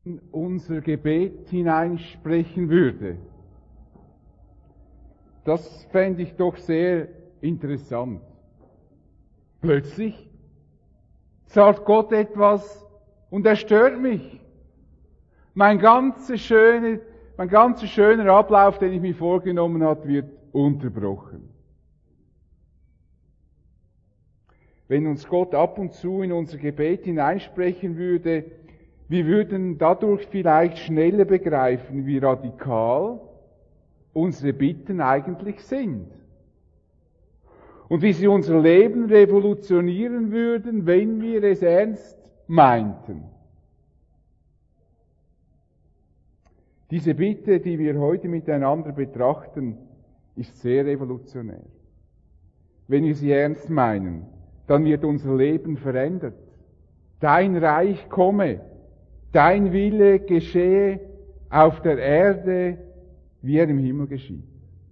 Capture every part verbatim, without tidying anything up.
in unser Gebet hineinsprechen würde. Das fände ich doch sehr interessant. Plötzlich sagt Gott etwas und er stört mich. Mein ganzer schöne, mein ganzer schöner Ablauf, den ich mir vorgenommen habe, wird unterbrochen. Wenn uns Gott ab und zu in unser Gebet hineinsprechen würde, wir würden dadurch vielleicht schneller begreifen, wie radikal unsere Bitten eigentlich sind. Und wie sie unser Leben revolutionieren würden, wenn wir es ernst meinten. Diese Bitte, die wir heute miteinander betrachten, ist sehr revolutionär. Wenn wir sie ernst meinen, dann wird unser Leben verändert. Dein Reich komme, dein Wille geschehe auf der Erde, wie er im Himmel geschieht.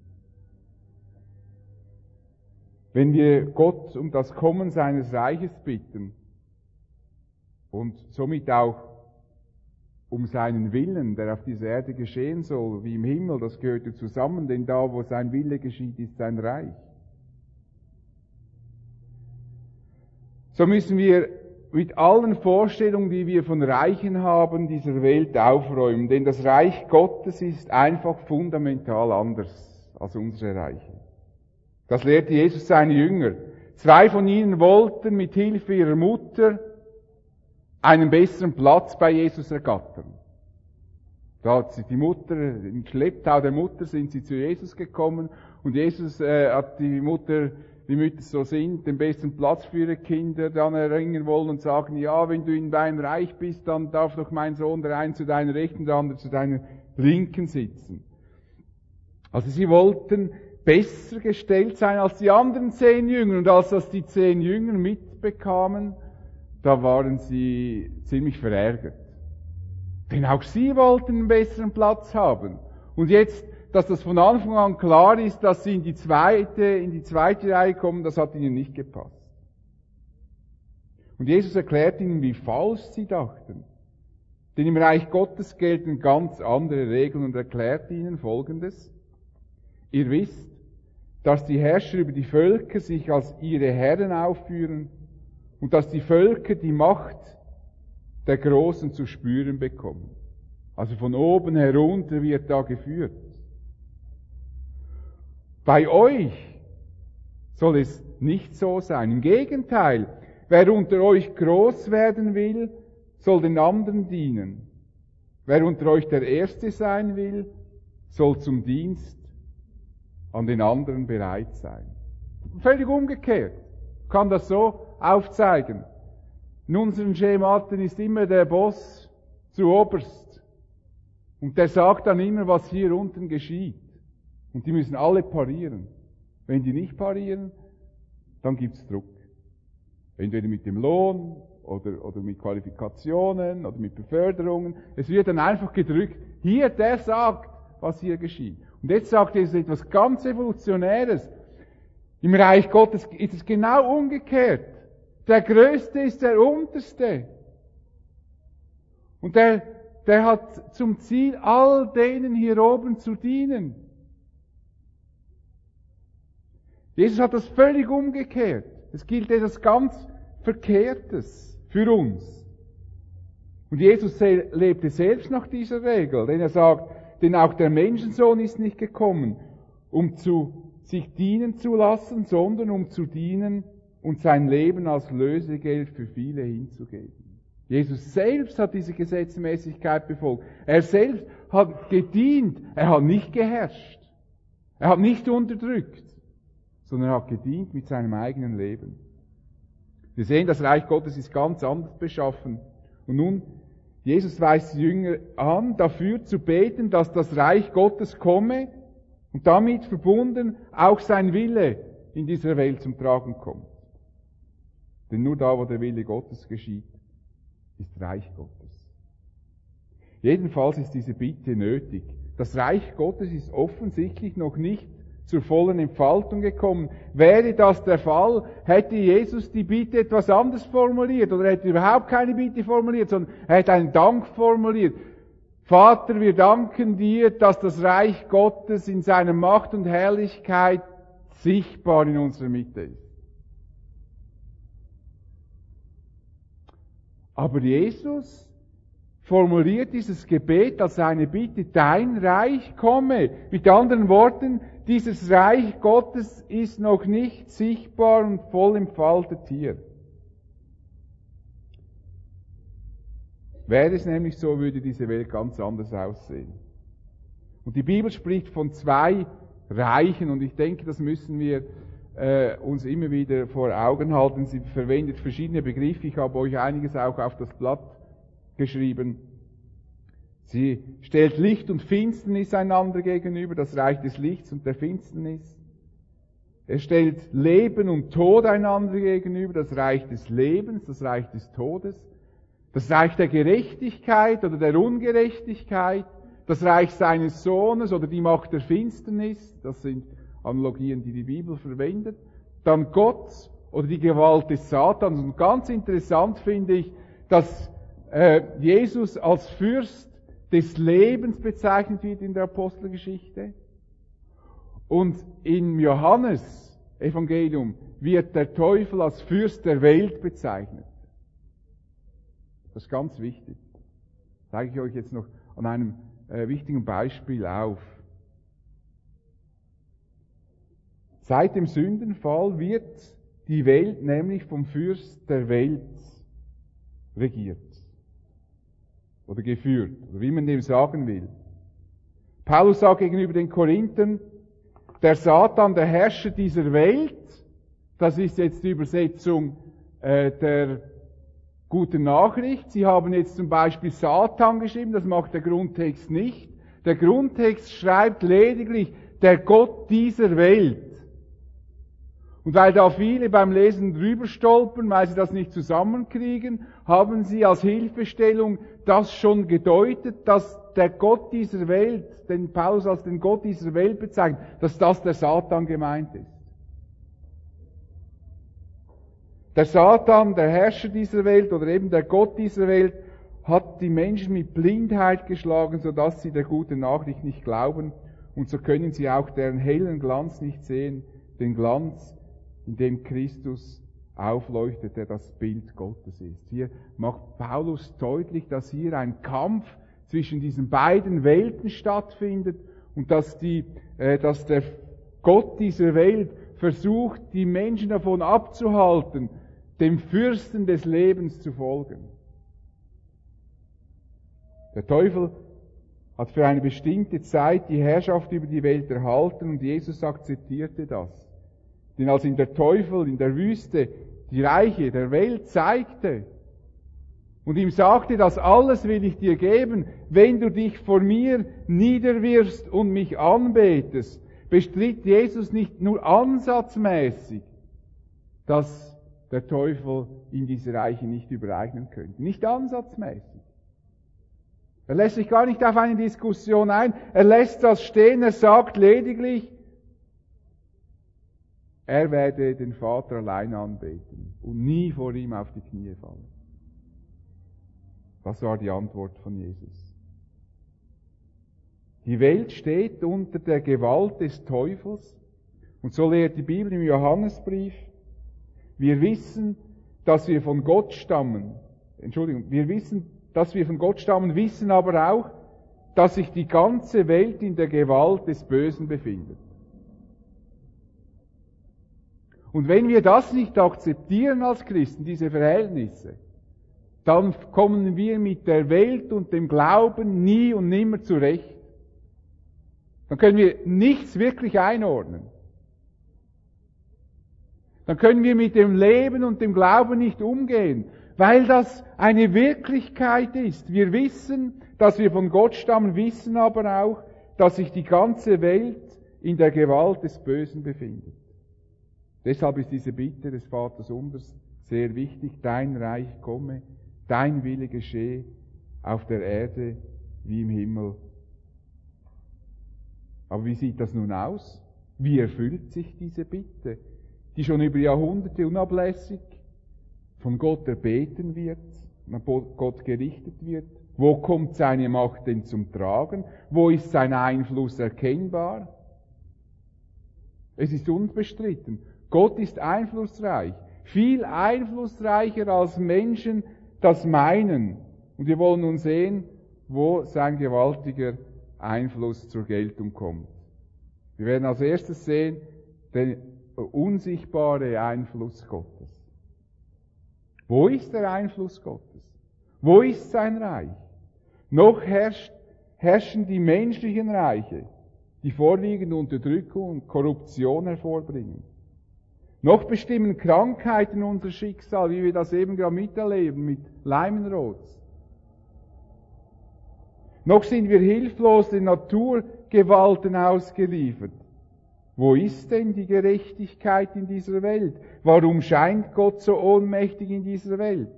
Wenn wir Gott um das Kommen seines Reiches bitten und somit auch um seinen Willen, der auf dieser Erde geschehen soll, wie im Himmel, das gehört ja zusammen, denn da, wo sein Wille geschieht, ist sein Reich. So müssen wir mit allen Vorstellungen, die wir von Reichen haben, dieser Welt aufräumen, denn das Reich Gottes ist einfach fundamental anders als unsere Reiche. Das lehrte Jesus seine Jünger. Zwei von ihnen wollten mit Hilfe ihrer Mutter einen besseren Platz bei Jesus ergattern. Da hat sich die Mutter, im Schlepptau der Mutter sind sie zu Jesus gekommen und Jesus äh, hat die Mutter, wie Mütter so sind, den besten Platz für ihre Kinder dann erringen wollen und sagen, ja, wenn du in deinem Reich bist, dann darf doch mein Sohn der eine zu deiner Rechten, der andere zu deiner Linken sitzen. Also sie wollten besser gestellt sein als die anderen zehn Jünger. Und als das die zehn Jünger mitbekamen, da waren sie ziemlich verärgert. Denn auch sie wollten einen besseren Platz haben. Und jetzt, dass das von Anfang an klar ist, dass sie in die zweite, in die zweite Reihe kommen, das hat ihnen nicht gepasst. Und Jesus erklärt ihnen, wie falsch sie dachten. Denn im Reich Gottes gelten ganz andere Regeln und erklärt ihnen Folgendes. Ihr wisst, dass die Herrscher über die Völker sich als ihre Herren aufführen und dass die Völker die Macht der Großen zu spüren bekommen. Also von oben herunter wird da geführt. Bei euch soll es nicht so sein. Im Gegenteil, wer unter euch groß werden will, soll den anderen dienen. Wer unter euch der Erste sein will, soll zum Dienst an den anderen bereit sein. Völlig umgekehrt. Kann das so aufzeigen. In unseren Schematen ist immer der Boss zu oberst. Und der sagt dann immer, was hier unten geschieht. Und die müssen alle parieren. Wenn die nicht parieren, dann gibt's Druck. Entweder mit dem Lohn oder, oder mit Qualifikationen oder mit Beförderungen. Es wird dann einfach gedrückt. Hier, der sagt, was hier geschieht. Und jetzt sagt Jesus etwas ganz Evolutionäres. Im Reich Gottes ist es genau umgekehrt. Der Größte ist der Unterste. Und der, der hat zum Ziel, all denen hier oben zu dienen. Jesus hat das völlig umgekehrt. Es gilt etwas ganz Verkehrtes für uns. Und Jesus lebte selbst nach dieser Regel, denn er sagt, denn auch der Menschensohn ist nicht gekommen, um zu sich dienen zu lassen, sondern um zu dienen und sein Leben als Lösegeld für viele hinzugeben. Jesus selbst hat diese Gesetzmäßigkeit befolgt. Er selbst hat gedient. Er hat nicht geherrscht. Er hat nicht unterdrückt, sondern er hat gedient mit seinem eigenen Leben. Wir sehen, das Reich Gottes ist ganz anders beschaffen. Und nun, Jesus weist die Jünger an, dafür zu beten, dass das Reich Gottes komme und damit verbunden auch sein Wille in dieser Welt zum Tragen kommt. Denn nur da, wo der Wille Gottes geschieht, ist Reich Gottes. Jedenfalls ist diese Bitte nötig. Das Reich Gottes ist offensichtlich noch nicht zur vollen Entfaltung gekommen. Wäre das der Fall, hätte Jesus die Bitte etwas anders formuliert oder hätte überhaupt keine Bitte formuliert, sondern er hätte einen Dank formuliert. Vater, wir danken dir, dass das Reich Gottes in seiner Macht und Herrlichkeit sichtbar in unserer Mitte ist. Aber Jesus formuliert dieses Gebet als eine Bitte, dein Reich komme. Mit anderen Worten, dieses Reich Gottes ist noch nicht sichtbar und voll entfaltet hier. Wäre es nämlich so, würde diese Welt ganz anders aussehen. Und die Bibel spricht von zwei Reichen und ich denke, das müssen wir äh, uns immer wieder vor Augen halten. Sie verwendet verschiedene Begriffe, ich habe euch einiges auch auf das Blatt geschrieben. Sie stellt Licht und Finsternis einander gegenüber, das Reich des Lichts und der Finsternis. Er stellt Leben und Tod einander gegenüber, das Reich des Lebens, das Reich des Todes. Das Reich der Gerechtigkeit oder der Ungerechtigkeit, das Reich seines Sohnes oder die Macht der Finsternis, das sind Analogien, die die Bibel verwendet. Dann Gott oder die Gewalt des Satans. Und ganz interessant finde ich, dass äh, Jesus als Fürst des Lebens bezeichnet wird in der Apostelgeschichte. Und im Johannes-Evangelium wird der Teufel als Fürst der Welt bezeichnet. Das ist ganz wichtig. Das zeige ich euch jetzt noch an einem äh, wichtigen Beispiel auf. Seit dem Sündenfall wird die Welt nämlich vom Fürst der Welt regiert. Oder geführt. Oder wie man dem sagen will. Paulus sagt gegenüber den Korinthern, der Satan, der Herrscher dieser Welt, das ist jetzt die Übersetzung äh, der guten Nachricht. Sie haben jetzt zum Beispiel Satan geschrieben, das macht der Grundtext nicht. Der Grundtext schreibt lediglich der Gott dieser Welt. Und weil da viele beim Lesen drüber stolpern, weil sie das nicht zusammenkriegen, haben sie als Hilfestellung das schon gedeutet, dass der Gott dieser Welt, den Paulus als den Gott dieser Welt bezeichnet, dass das der Satan gemeint ist. Der Satan, der Herrscher dieser Welt oder eben der Gott dieser Welt, hat die Menschen mit Blindheit geschlagen, sodass sie der guten Nachricht nicht glauben. Und so können sie auch deren hellen Glanz nicht sehen, den Glanz, in dem Christus aufleuchtet, der das Bild Gottes ist. Hier macht Paulus deutlich, dass hier ein Kampf zwischen diesen beiden Welten stattfindet und dass, die, äh, dass der Gott dieser Welt versucht, die Menschen davon abzuhalten, dem Fürsten des Lebens zu folgen. Der Teufel hat für eine bestimmte Zeit die Herrschaft über die Welt erhalten und Jesus akzeptierte das. Denn als ihm der Teufel in der Wüste die Reiche der Welt zeigte und ihm sagte, das alles will ich dir geben, wenn du dich vor mir niederwirfst und mich anbetest, bestritt Jesus nicht nur ansatzmäßig, dass der Teufel ihm diese Reiche nicht übereignen könnte. Nicht ansatzmäßig. Er lässt sich gar nicht auf eine Diskussion ein. Er lässt das stehen. Er sagt lediglich, er werde den Vater allein anbeten und nie vor ihm auf die Knie fallen. Das war die Antwort von Jesus. Die Welt steht unter der Gewalt des Teufels und so lehrt die Bibel im Johannesbrief. Wir wissen, dass wir von Gott stammen. Entschuldigung, wir wissen, dass wir von Gott stammen, wissen aber auch, dass sich die ganze Welt in der Gewalt des Bösen befindet. Und wenn wir das nicht akzeptieren als Christen, diese Verhältnisse, dann kommen wir mit der Welt und dem Glauben nie und nimmer zurecht. Dann können wir nichts wirklich einordnen. Dann können wir mit dem Leben und dem Glauben nicht umgehen, weil das eine Wirklichkeit ist. Wir wissen, dass wir von Gott stammen, wissen aber auch, dass sich die ganze Welt in der Gewalt des Bösen befindet. Deshalb ist diese Bitte des Vaters Unseres sehr wichtig. Dein Reich komme, dein Wille geschehe auf der Erde wie im Himmel. Aber wie sieht das nun aus? Wie erfüllt sich diese Bitte, die schon über Jahrhunderte unablässig von Gott erbeten wird, nach Gott gerichtet wird? Wo kommt seine Macht denn zum Tragen? Wo ist sein Einfluss erkennbar? Es ist unbestritten. Gott ist einflussreich. Viel einflussreicher als Menschen das meinen. Und wir wollen nun sehen, wo sein gewaltiger Einfluss zur Geltung kommt. Wir werden als erstes sehen, den unsichtbare Einfluss Gottes. Wo ist der Einfluss Gottes? Wo ist sein Reich? Noch herrscht, herrschen die menschlichen Reiche, die vorwiegend Unterdrückung und Korruption hervorbringen. Noch bestimmen Krankheiten unser Schicksal, wie wir das eben gerade miterleben mit Leimenrotz. Noch sind wir hilflos den Naturgewalten ausgeliefert. Wo ist denn die Gerechtigkeit in dieser Welt? Warum scheint Gott so ohnmächtig in dieser Welt?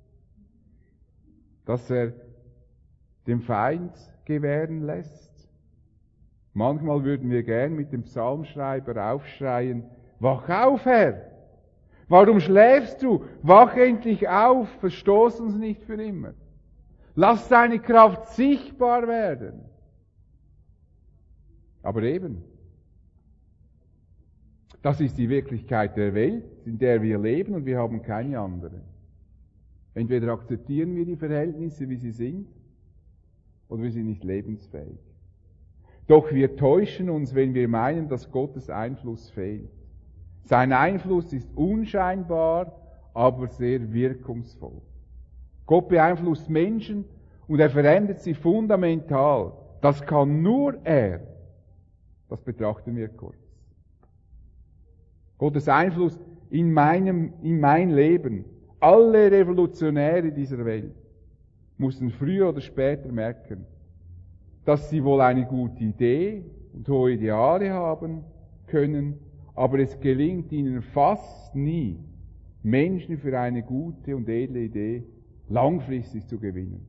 Dass er dem Feind gewähren lässt? Manchmal würden wir gern mit dem Psalmschreiber aufschreien, wach auf, Herr! Warum schläfst du? Wach endlich auf, verstoß uns nicht für immer. Lass deine Kraft sichtbar werden. Aber eben, das ist die Wirklichkeit der Welt, in der wir leben, und wir haben keine andere. Entweder akzeptieren wir die Verhältnisse, wie sie sind, oder wir sind nicht lebensfähig. Doch wir täuschen uns, wenn wir meinen, dass Gottes Einfluss fehlt. Sein Einfluss ist unscheinbar, aber sehr wirkungsvoll. Gott beeinflusst Menschen und er verändert sie fundamental. Das kann nur er. Das betrachten wir kurz. Gottes Einfluss in meinem, in mein Leben. Alle Revolutionäre dieser Welt mussten früher oder später merken, dass sie wohl eine gute Idee und hohe Ideale haben können, aber es gelingt ihnen fast nie, Menschen für eine gute und edle Idee langfristig zu gewinnen.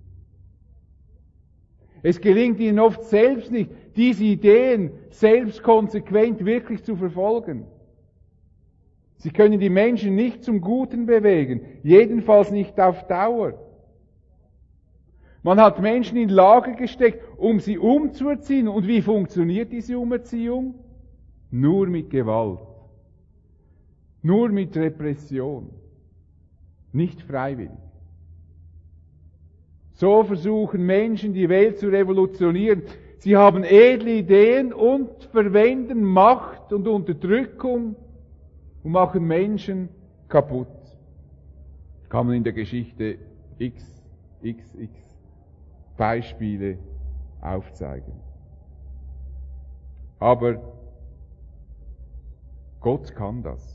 Es gelingt ihnen oft selbst nicht, diese Ideen selbst konsequent wirklich zu verfolgen. Sie können die Menschen nicht zum Guten bewegen, jedenfalls nicht auf Dauer. Man hat Menschen in Lager gesteckt, um sie umzuerziehen. Und wie funktioniert diese Umerziehung? Nur mit Gewalt. Nur mit Repression. Nicht freiwillig. So versuchen Menschen, die Welt zu revolutionieren. Sie haben edle Ideen und verwenden Macht und Unterdrückung und machen Menschen kaputt. Kann man in der Geschichte x, x, x Beispiele aufzeigen. Aber Gott kann das.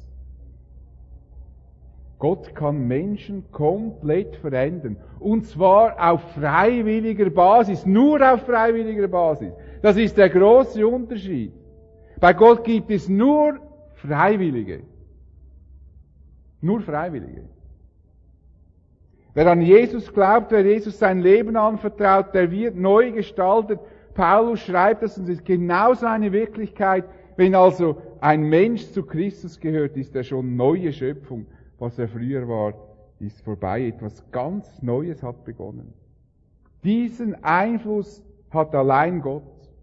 Gott kann Menschen komplett verändern. Und zwar auf freiwilliger Basis. Nur auf freiwilliger Basis. Das ist der große Unterschied. Bei Gott gibt es nur Freiwillige. Nur Freiwillige. Wer an Jesus glaubt, wer Jesus sein Leben anvertraut, der wird neu gestaltet. Paulus schreibt das, und es ist genauso eine Wirklichkeit. Wenn also ein Mensch zu Christus gehört, ist er schon neue Schöpfung. Was er früher war, ist vorbei. Etwas ganz Neues hat begonnen. Diesen Einfluss hat allein Gott.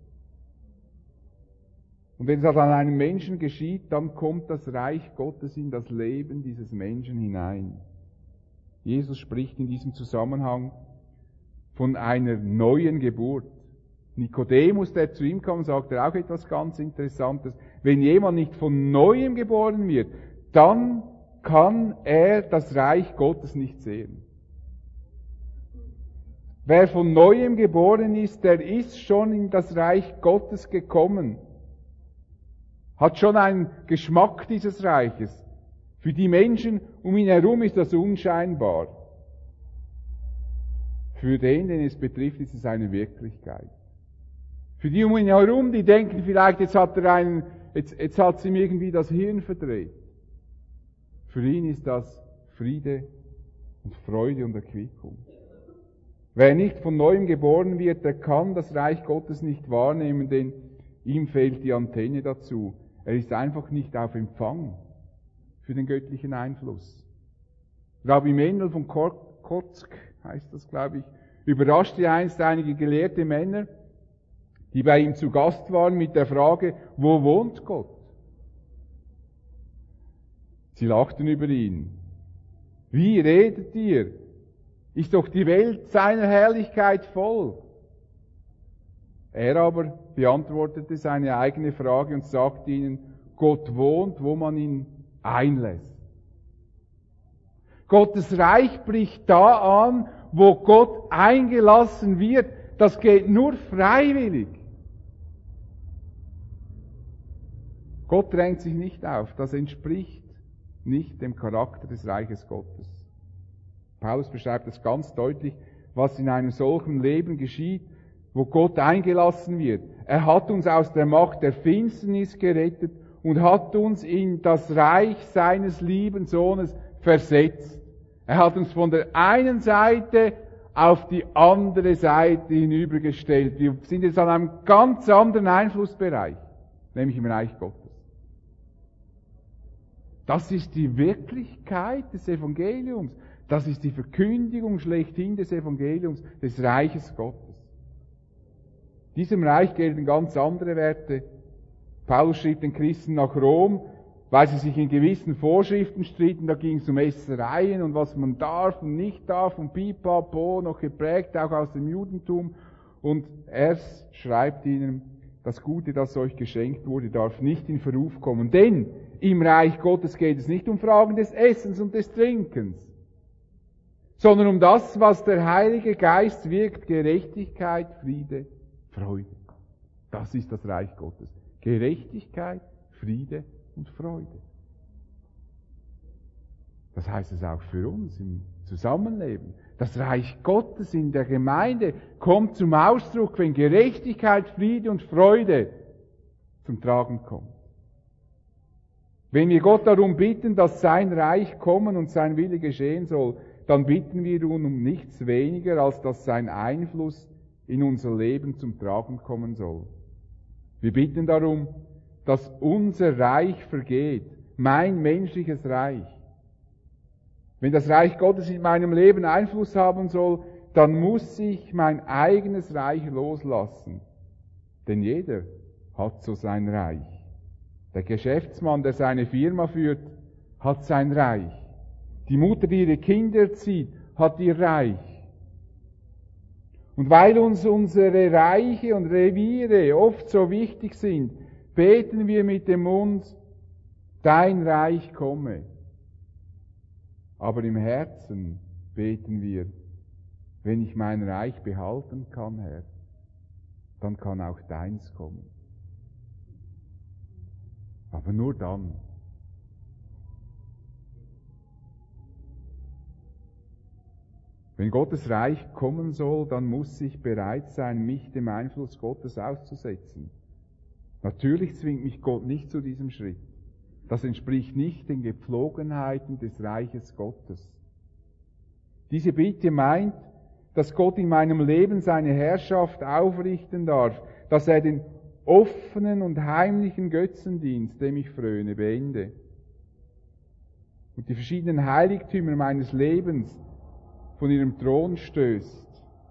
Und wenn das an einem Menschen geschieht, dann kommt das Reich Gottes in das Leben dieses Menschen hinein. Jesus spricht in diesem Zusammenhang von einer neuen Geburt. Nikodemus, der zu ihm kam, sagt er auch etwas ganz Interessantes. Wenn jemand nicht von Neuem geboren wird, dann kann er das Reich Gottes nicht sehen. Wer von Neuem geboren ist, der ist schon in das Reich Gottes gekommen. Hat schon einen Geschmack dieses Reiches. Für die Menschen um ihn herum ist das unscheinbar. Für den, den es betrifft, ist es eine Wirklichkeit. Für die um ihn herum, die denken vielleicht, jetzt hat er einen, jetzt, jetzt hat sie ihm irgendwie das Hirn verdreht. Für ihn ist das Friede und Freude und Erquickung. Wer nicht von Neuem geboren wird, der kann das Reich Gottes nicht wahrnehmen, denn ihm fehlt die Antenne dazu. Er ist einfach nicht auf Empfang für den göttlichen Einfluss. Rabbi Mendel von Kotzk, heißt das, glaube ich, überraschte einst einige gelehrte Männer, die bei ihm zu Gast waren, mit der Frage, wo wohnt Gott? Sie lachten über ihn. Wie redet ihr? Ist doch die Welt seiner Herrlichkeit voll. Er aber beantwortete seine eigene Frage und sagte ihnen, Gott wohnt, wo man ihn einlässt. Gottes Reich bricht da an, wo Gott eingelassen wird. Das geht nur freiwillig. Gott drängt sich nicht auf. Das entspricht nicht dem Charakter des Reiches Gottes. Paulus beschreibt es ganz deutlich, was in einem solchen Leben geschieht, wo Gott eingelassen wird. Er hat uns aus der Macht der Finsternis gerettet und hat uns in das Reich seines lieben Sohnes versetzt. Er hat uns von der einen Seite auf die andere Seite hinübergestellt. Wir sind jetzt an einem ganz anderen Einflussbereich, nämlich im Reich Gottes. Das ist die Wirklichkeit des Evangeliums. Das ist die Verkündigung schlechthin des Evangeliums, des Reiches Gottes. Diesem Reich gelten ganz andere Werte. Paulus schrieb den Christen nach Rom, weil sie sich in gewissen Vorschriften stritten. Da ging es um Essereien und was man darf und nicht darf und pipapo, noch geprägt auch aus dem Judentum. Und er schreibt ihnen, das Gute, das euch geschenkt wurde, darf nicht in Verruf kommen. Denn im Reich Gottes geht es nicht um Fragen des Essens und des Trinkens, sondern um das, was der Heilige Geist wirkt, Gerechtigkeit, Friede, Freude. Das ist das Reich Gottes. Gerechtigkeit, Friede und Freude. Das heißt es auch für uns im Zusammenleben. Das Reich Gottes in der Gemeinde kommt zum Ausdruck, wenn Gerechtigkeit, Friede und Freude zum Tragen kommt. Wenn wir Gott darum bitten, dass sein Reich kommen und sein Wille geschehen soll, dann bitten wir ihn um nichts weniger, als dass sein Einfluss in unser Leben zum Tragen kommen soll. Wir bitten darum, dass unser Reich vergeht, mein menschliches Reich. Wenn das Reich Gottes in meinem Leben Einfluss haben soll, dann muss ich mein eigenes Reich loslassen. Denn jeder hat so sein Reich. Der Geschäftsmann, der seine Firma führt, hat sein Reich. Die Mutter, die ihre Kinder erzieht, hat ihr Reich. Und weil uns unsere Reiche und Reviere oft so wichtig sind, beten wir mit dem Mund, dein Reich komme. Aber im Herzen beten wir, wenn ich mein Reich behalten kann, Herr, dann kann auch deins kommen. Aber nur dann. Wenn Gottes Reich kommen soll, dann muss ich bereit sein, mich dem Einfluss Gottes auszusetzen. Natürlich zwingt mich Gott nicht zu diesem Schritt. Das entspricht nicht den Gepflogenheiten des Reiches Gottes. Diese Bitte meint, dass Gott in meinem Leben seine Herrschaft aufrichten darf, dass er den offenen und heimlichen Götzendienst, dem ich fröne, beende. Und die verschiedenen Heiligtümer meines Lebens von ihrem Thron stößt.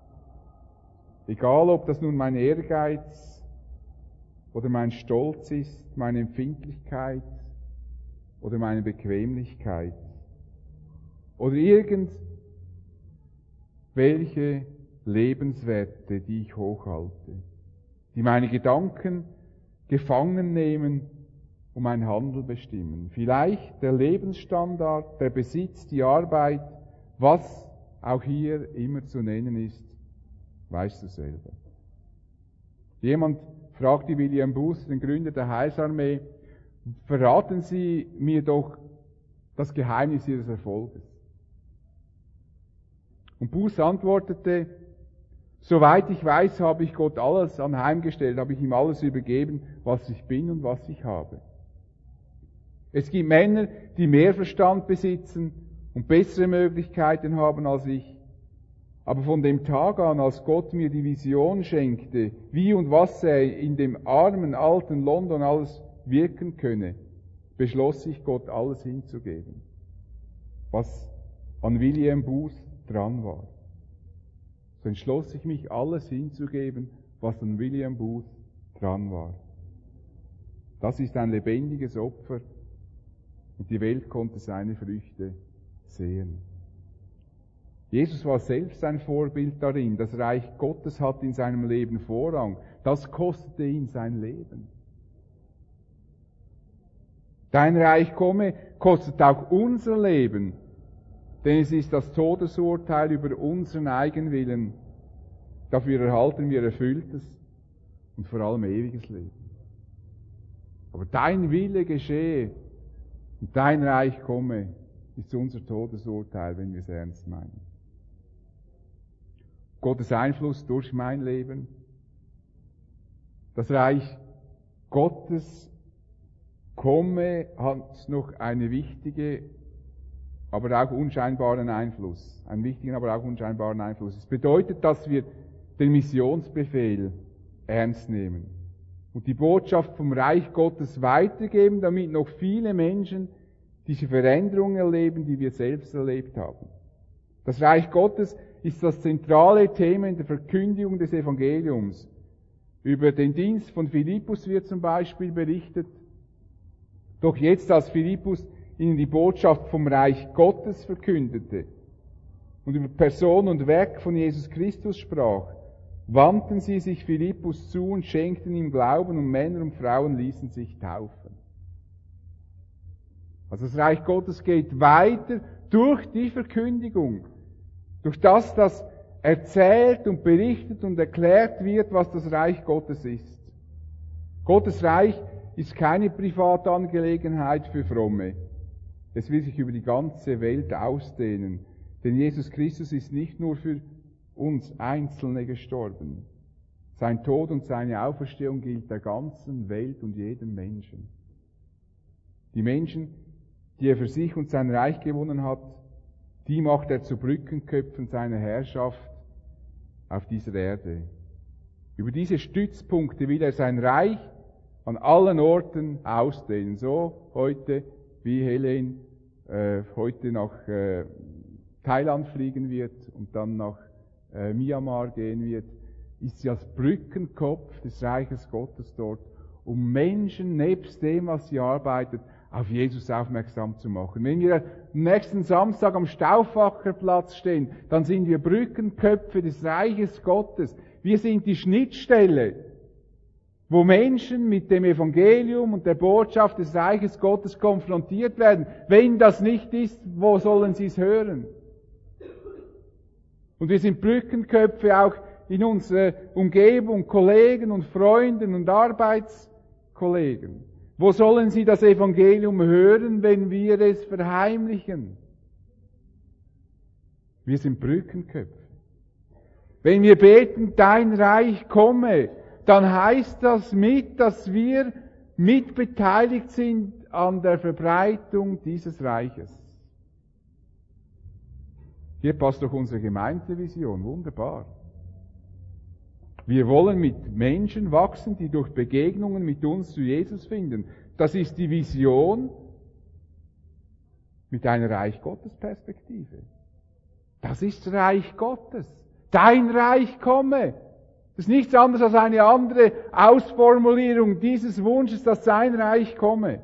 Egal, ob das nun mein Ehrgeiz oder mein Stolz ist, meine Empfindlichkeit oder meine Bequemlichkeit oder irgendwelche Lebenswerte, die ich hochhalte, die meine Gedanken gefangen nehmen und mein Handeln bestimmen. Vielleicht der Lebensstandard, der Besitz, die Arbeit, was auch hier immer zu nennen ist, weißt du selber. Jemand fragte William Booth, den Gründer der Heilsarmee, verraten Sie mir doch das Geheimnis Ihres Erfolges. Und Booth antwortete, soweit ich weiß, habe ich Gott alles anheimgestellt, habe ich ihm alles übergeben, was ich bin und was ich habe. Es gibt Männer, die mehr Verstand besitzen und bessere Möglichkeiten haben als ich. Aber von dem Tag an, als Gott mir die Vision schenkte, wie und was er in dem armen alten London alles wirken könne, beschloss sich Gott, alles hinzugeben, was an William Booth dran war. So entschloss ich mich, alles hinzugeben, was an William Booth dran war. Das ist ein lebendiges Opfer und die Welt konnte seine Früchte sehen. Jesus war selbst ein Vorbild darin. Das Reich Gottes hat in seinem Leben Vorrang. Das kostete ihn sein Leben. Dein Reich komme kostet auch unser Leben, denn es ist das Todesurteil über unseren Eigenwillen. Dafür erhalten wir erfülltes und vor allem ewiges Leben. Aber dein Wille geschehe und dein Reich komme, ist unser Todesurteil, wenn wir es ernst meinen. Gottes Einfluss durch mein Leben. Das Reich Gottes komme hat noch eine wichtige, aber auch unscheinbaren Einfluss. Einen wichtigen, aber auch unscheinbaren Einfluss. Es bedeutet, dass wir den Missionsbefehl ernst nehmen und die Botschaft vom Reich Gottes weitergeben, damit noch viele Menschen diese Veränderung erleben, die wir selbst erlebt haben. Das Reich Gottes ist das zentrale Thema in der Verkündigung des Evangeliums. Über den Dienst von Philippus wird zum Beispiel berichtet. Doch jetzt, als Philippus ihnen die Botschaft vom Reich Gottes verkündete und über Person und Werk von Jesus Christus sprach, wandten sie sich Philippus zu und schenkten ihm Glauben, und Männer und Frauen ließen sich taufen. Also das Reich Gottes geht weiter durch die Verkündigung, durch das, dass erzählt und berichtet und erklärt wird, was das Reich Gottes ist. Gottes Reich ist keine Privatangelegenheit für Fromme. Es will sich über die ganze Welt ausdehnen, denn Jesus Christus ist nicht nur für uns Einzelne gestorben. Sein Tod und seine Auferstehung gilt der ganzen Welt und jedem Menschen. Die Menschen, die er für sich und sein Reich gewonnen hat, die macht er zu Brückenköpfen seiner Herrschaft auf dieser Erde. Über diese Stützpunkte will er sein Reich an allen Orten ausdehnen. So heute, wie Helen äh, heute nach äh, Thailand fliegen wird und dann nach äh, Myanmar gehen wird, ist sie als Brückenkopf des Reiches Gottes dort, um Menschen nebst dem, was sie arbeitet, auf Jesus aufmerksam zu machen. Wenn wir nächsten Samstag am Stauffacherplatz stehen, dann sind wir Brückenköpfe des Reiches Gottes. Wir sind die Schnittstelle, wo Menschen mit dem Evangelium und der Botschaft des Reiches Gottes konfrontiert werden. Wenn das nicht ist, wo sollen sie es hören? Und wir sind Brückenköpfe auch in unserer Umgebung, Kollegen und Freunden und Arbeitskollegen. Wo sollen sie das Evangelium hören, wenn wir es verheimlichen? Wir sind Brückenköpfe. Wenn wir beten, dein Reich komme, dann heißt das mit, dass wir mitbeteiligt sind an der Verbreitung dieses Reiches. Hier passt doch unsere Gemeindevision, wunderbar. Wir wollen mit Menschen wachsen, die durch Begegnungen mit uns zu Jesus finden. Das ist die Vision mit einer Reich Gottes Perspektive. Das ist Reich Gottes. Dein Reich komme. Das ist nichts anderes als eine andere Ausformulierung dieses Wunsches, dass sein Reich komme.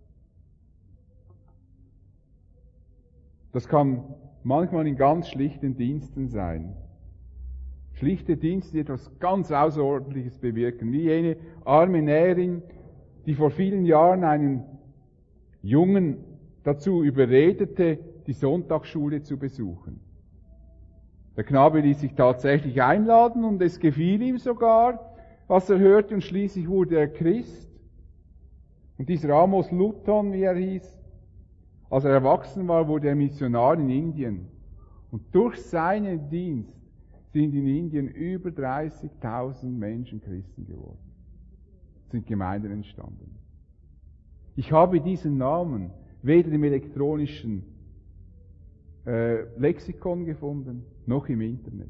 Das kann manchmal in ganz schlichten Diensten sein. Schlichte Dienste, die etwas ganz Außerordentliches bewirken. Wie jene arme Näherin, die vor vielen Jahren einen Jungen dazu überredete, die Sonntagsschule zu besuchen. Der Knabe ließ sich tatsächlich einladen und es gefiel ihm sogar, was er hörte, und schließlich wurde er Christ. Und dieser Amos Luton, wie er hieß, als er erwachsen war, wurde er Missionar in Indien. Und durch seinen Dienst sind in Indien über dreißigtausend Menschen Christen geworden. Es sind Gemeinden entstanden. Ich habe diesen Namen weder im elektronischen äh, Lexikon gefunden, noch im Internet.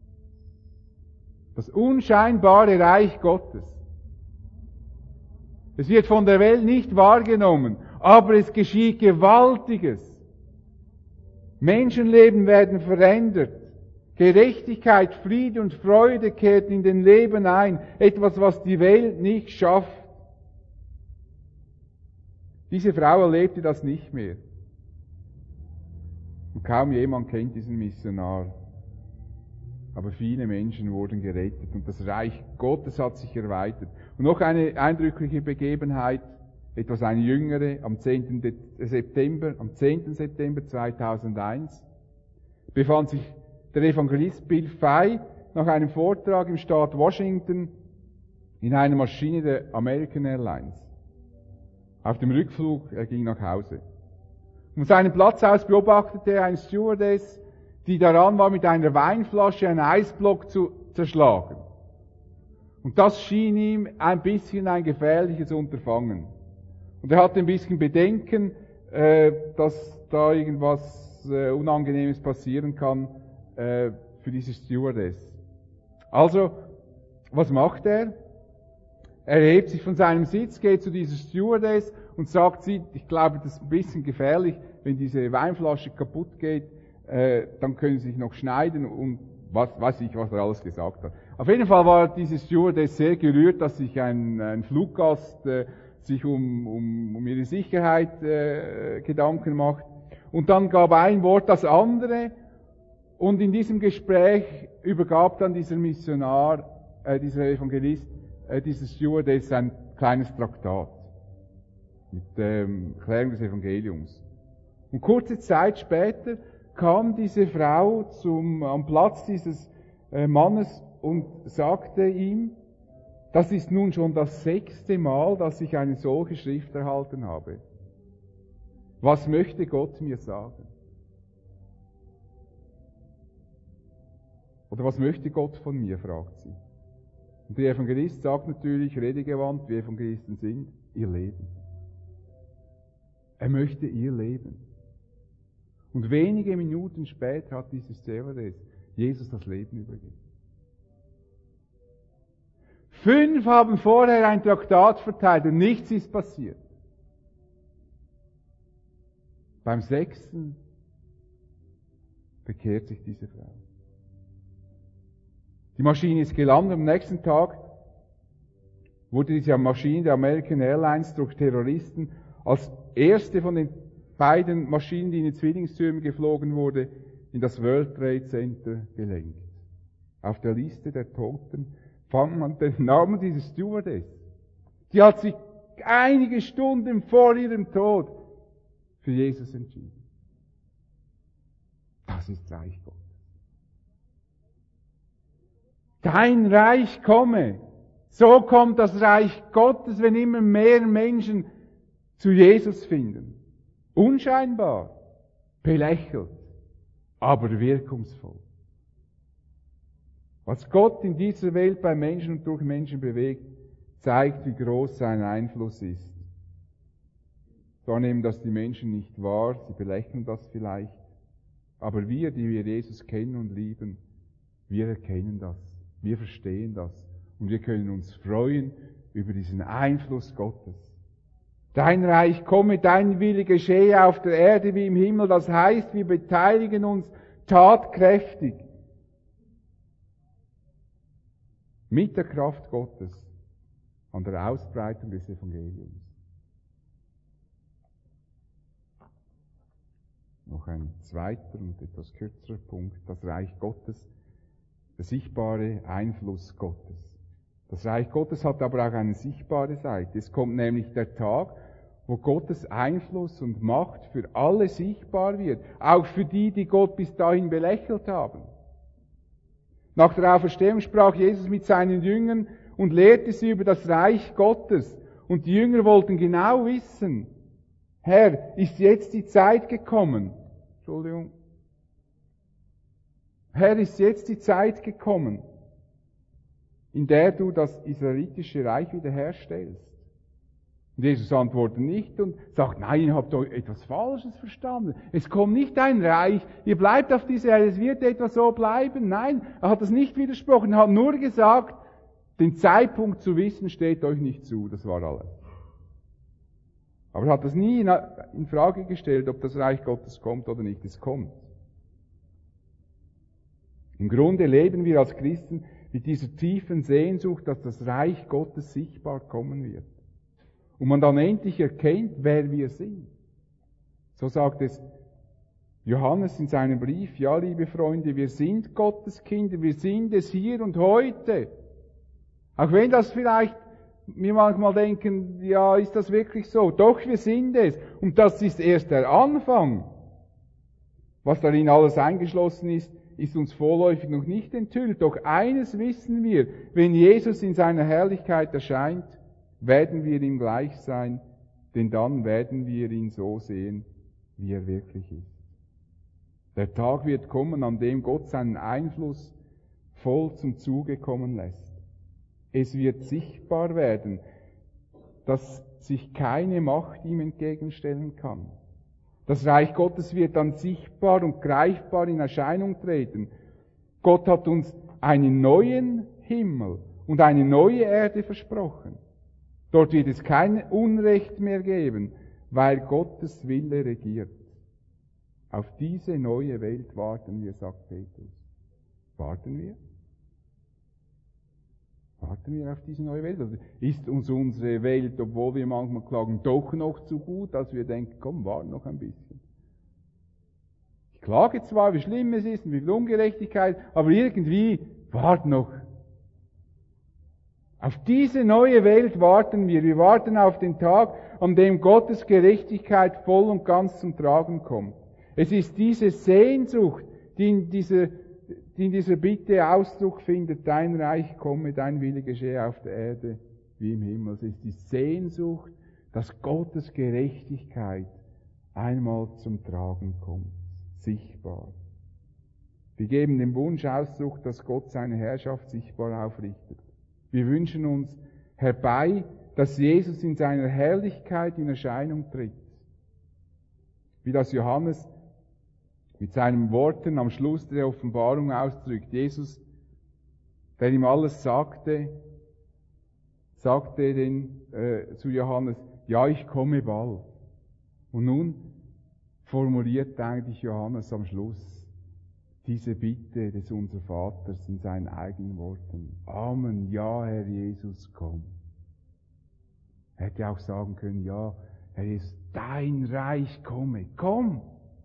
Das unscheinbare Reich Gottes. Es wird von der Welt nicht wahrgenommen, aber es geschieht Gewaltiges. Menschenleben werden verändert. Gerechtigkeit, Friede und Freude kehrt in den Leben ein. Etwas, was die Welt nicht schafft. Diese Frau erlebte das nicht mehr. Und kaum jemand kennt diesen Missionar. Aber viele Menschen wurden gerettet und das Reich Gottes hat sich erweitert. Und noch eine eindrückliche Begebenheit, etwas eine jüngere, am zehnten September, am zehnten September zweitausendeins, befand sich der Evangelist Bill Fay nach einem Vortrag im Staat Washington in einer Maschine der American Airlines. Auf dem Rückflug, er ging nach Hause. Von seinem Platz aus beobachtete er eine Stewardess, die daran war, mit einer Weinflasche einen Eisblock zu zerschlagen. Und das schien ihm ein bisschen ein gefährliches Unterfangen. Und er hatte ein bisschen Bedenken, äh, dass da irgendwas äh, Unangenehmes passieren kann äh, für diese Stewardess. Also, was macht er? Er erhebt sich von seinem Sitz, geht zu dieser Stewardess und sagt sie, ich glaube, das ist ein bisschen gefährlich, wenn diese Weinflasche kaputt geht, äh, dann können Sie sich noch schneiden und was weiß ich, was er alles gesagt hat. Auf jeden Fall war diese Stewardess sehr gerührt, dass sich ein, ein Fluggast äh, sich um, um, um ihre Sicherheit äh, Gedanken macht. Und dann gab ein Wort das andere und in diesem Gespräch übergab dann dieser Missionar, äh, dieser Evangelist, äh, dieser Stewardess ein kleines Traktat mit ähm, Erklärung des Evangeliums. Und kurze Zeit später kam diese Frau zum, am Platz dieses äh, Mannes und sagte ihm, das ist nun schon das sechste Mal, dass ich eine solche Schrift erhalten habe. Was möchte Gott mir sagen? Oder was möchte Gott von mir, fragt sie. Und der Evangelist sagt natürlich, redegewandt, wie Evangelisten sind, ihr Leben. Er möchte ihr Leben. Und wenige Minuten später hat dieses Stewardess Jesus das Leben übergeben. Fünf haben vorher ein Traktat verteilt und nichts ist passiert. Beim sechsten bekehrt sich diese Frau. Die Maschine ist gelandet. Am nächsten Tag wurde diese Maschine der American Airlines durch Terroristen als erste von den beiden Maschinen, die in die Zwillingstürme geflogen wurde, in das World Trade Center gelenkt. Auf der Liste der Toten fand man den Namen dieses Stewardess. Die hat sich einige Stunden vor ihrem Tod für Jesus entschieden. Das ist Reich Gottes. Dein Reich komme. So kommt das Reich Gottes, wenn immer mehr Menschen zu Jesus finden. Unscheinbar, belächelt, aber wirkungsvoll. Was Gott in dieser Welt bei Menschen und durch Menschen bewegt, zeigt, wie groß sein Einfluss ist. Zwar nehmen das die Menschen nicht wahr, sie belächeln das vielleicht, aber wir, die wir Jesus kennen und lieben, wir erkennen das, wir verstehen das und wir können uns freuen über diesen Einfluss Gottes. Dein Reich komme, dein Wille geschehe auf der Erde wie im Himmel. Das heißt, wir beteiligen uns tatkräftig mit der Kraft Gottes an der Ausbreitung des Evangeliums. Noch ein zweiter und etwas kürzerer Punkt. Das Reich Gottes, der sichtbare Einfluss Gottes. Das Reich Gottes hat aber auch eine sichtbare Seite. Es kommt nämlich der Tag, wo Gottes Einfluss und Macht für alle sichtbar wird. Auch für die, die Gott bis dahin belächelt haben. Nach der Auferstehung sprach Jesus mit seinen Jüngern und lehrte sie über das Reich Gottes. Und die Jünger wollten genau wissen, Herr, ist jetzt die Zeit gekommen? Entschuldigung. Herr, ist jetzt die Zeit gekommen, in der du das israelitische Reich wiederherstellst? Und Jesus antwortet nicht und sagt, nein, ihr habt euch etwas Falsches verstanden. Es kommt nicht ein Reich, ihr bleibt auf dieser Erde, es wird etwa so bleiben. Nein, er hat das nicht widersprochen, er hat nur gesagt, den Zeitpunkt zu wissen steht euch nicht zu, das war alles. Aber er hat das nie in Frage gestellt, ob das Reich Gottes kommt oder nicht. Es kommt. Im Grunde leben wir als Christen mit dieser tiefen Sehnsucht, dass das Reich Gottes sichtbar kommen wird. Und man dann endlich erkennt, wer wir sind. So sagt es Johannes in seinem Brief: Ja, liebe Freunde, wir sind Gottes Kinder, wir sind es hier und heute. Auch wenn das vielleicht wir manchmal denken, ja, ist das wirklich so? Doch, wir sind es. Und das ist erst der Anfang. Was darin alles eingeschlossen ist, ist uns vorläufig noch nicht enthüllt. Doch eines wissen wir: Wenn Jesus in seiner Herrlichkeit erscheint, werden wir ihm gleich sein, denn dann werden wir ihn so sehen, wie er wirklich ist. Der Tag wird kommen, an dem Gott seinen Einfluss voll zum Zuge kommen lässt. Es wird sichtbar werden, dass sich keine Macht ihm entgegenstellen kann. Das Reich Gottes wird dann sichtbar und greifbar in Erscheinung treten. Gott hat uns einen neuen Himmel und eine neue Erde versprochen. Dort wird es kein Unrecht mehr geben, weil Gottes Wille regiert. Auf diese neue Welt warten wir, sagt Petrus. Warten wir? Warten wir auf diese neue Welt? Also ist uns unsere Welt, obwohl wir manchmal klagen, doch noch zu gut, dass wir denken, komm, warte noch ein bisschen. Ich klage zwar, wie schlimm es ist und wie viel Ungerechtigkeit, aber irgendwie, wart noch. Auf diese neue Welt warten wir. Wir warten auf den Tag, an dem Gottes Gerechtigkeit voll und ganz zum Tragen kommt. Es ist diese Sehnsucht, die in dieser die in dieser Bitte Ausdruck findet: Dein Reich komme, dein Wille geschehe auf der Erde wie im Himmel. Es ist die Sehnsucht, dass Gottes Gerechtigkeit einmal zum Tragen kommt, sichtbar. Wir geben dem Wunsch Ausdruck, dass Gott seine Herrschaft sichtbar aufrichtet. Wir wünschen uns herbei, dass Jesus in seiner Herrlichkeit in Erscheinung tritt. Wie das Johannes mit seinen Worten am Schluss der Offenbarung ausdrückt. Jesus, der ihm alles sagte, sagte den, äh, zu Johannes: Ja, ich komme bald. Und nun formuliert eigentlich Johannes am Schluss diese Bitte des Unser Vaters in seinen eigenen Worten. Amen, ja, Herr Jesus, komm. Er hätte auch sagen können: Ja, Herr Jesus, dein Reich komme, komm.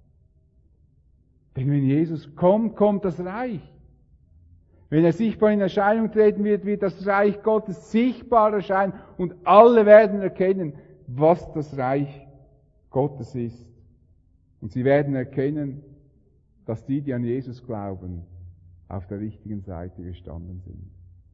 Denn wenn Jesus kommt, kommt das Reich. Wenn er sichtbar in Erscheinung treten wird, wird das Reich Gottes sichtbar erscheinen und alle werden erkennen, was das Reich Gottes ist. Und sie werden erkennen, dass die, die an Jesus glauben, auf der richtigen Seite gestanden sind.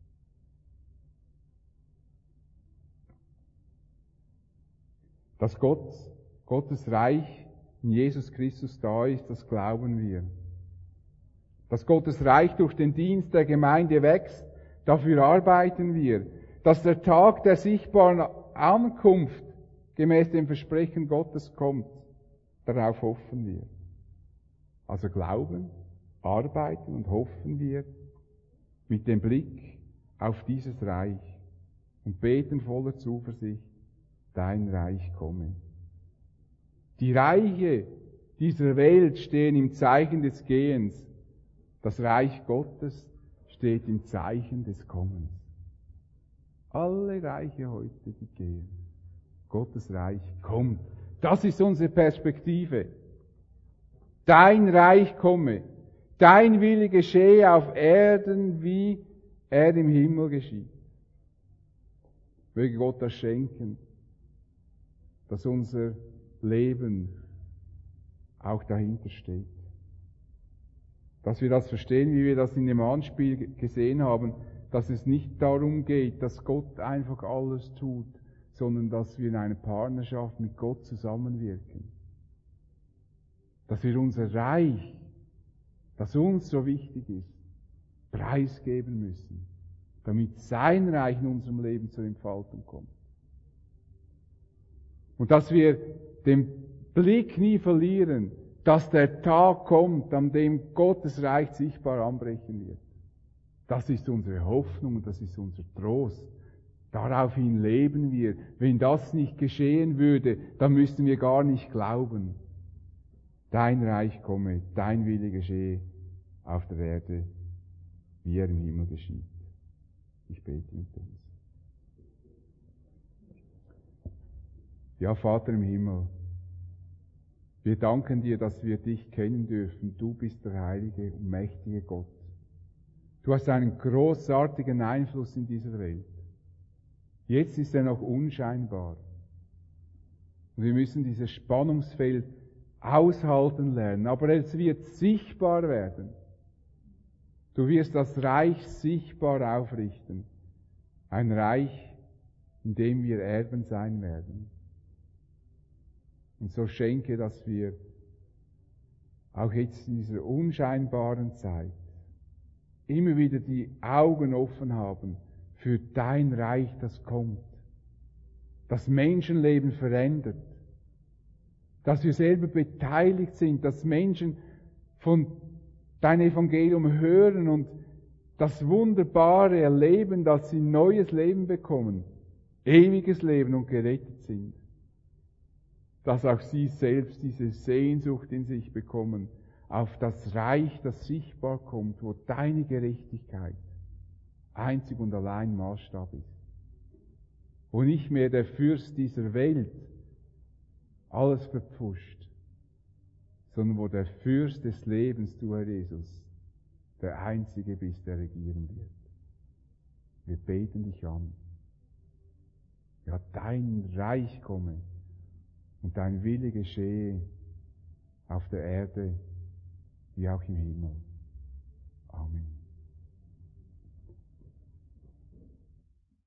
Dass Gott, Gottes Reich in Jesus Christus da ist, das glauben wir. Dass Gottes Reich durch den Dienst der Gemeinde wächst, dafür arbeiten wir. Dass der Tag der sichtbaren Ankunft gemäß dem Versprechen Gottes kommt, darauf hoffen wir. Also glauben, arbeiten und hoffen wir mit dem Blick auf dieses Reich und beten voller Zuversicht: Dein Reich komme. Die Reiche dieser Welt stehen im Zeichen des Gehens. Das Reich Gottes steht im Zeichen des Kommens. Alle Reiche heute, die gehen. Gottes Reich kommt. Das ist unsere Perspektive. Dein Reich komme. Dein Wille geschehe auf Erden, wie er im Himmel geschieht. Möge Gott das schenken, dass unser Leben auch dahinter steht. Dass wir das verstehen, wie wir das in dem Anspiel gesehen haben, dass es nicht darum geht, dass Gott einfach alles tut, sondern dass wir in einer Partnerschaft mit Gott zusammenwirken. Dass wir unser Reich, das uns so wichtig ist, preisgeben müssen, damit sein Reich in unserem Leben zur Entfaltung kommt. Und dass wir den Blick nie verlieren, dass der Tag kommt, an dem Gottes Reich sichtbar anbrechen wird. Das ist unsere Hoffnung und das ist unser Trost Daraufhin leben wir. Wenn das nicht geschehen würde, dann müssten wir gar nicht glauben. Dein Reich komme, dein Wille geschehe auf der Erde, wie er im Himmel geschieht. Ich bete mit uns. Ja, Vater im Himmel, wir danken dir, dass wir dich kennen dürfen. Du bist der heilige und mächtige Gott. Du hast einen großartigen Einfluss in dieser Welt. Jetzt ist er noch unscheinbar. Und wir müssen dieses Spannungsfeld aushalten lernen. Aber es wird sichtbar werden. Du wirst das Reich sichtbar aufrichten. Ein Reich, in dem wir Erben sein werden. Und so schenke, dass wir auch jetzt in dieser unscheinbaren Zeit immer wieder die Augen offen haben für dein Reich, das kommt, das Menschenleben verändert, dass wir selber beteiligt sind, dass Menschen von dein Evangelium hören und das Wunderbare erleben, dass sie neues Leben bekommen, ewiges Leben und gerettet sind. Dass auch sie selbst diese Sehnsucht in sich bekommen, auf das Reich, das sichtbar kommt, wo deine Gerechtigkeit einzig und allein Maßstab ist. Wo nicht mehr der Fürst dieser Welt alles verpfuscht, sondern wo der Fürst des Lebens, du Herr Jesus, der Einzige bist, der regieren wird. Wir beten dich an. Ja, dein Reich komme und dein Wille geschehe auf der Erde wie auch im Himmel. Amen.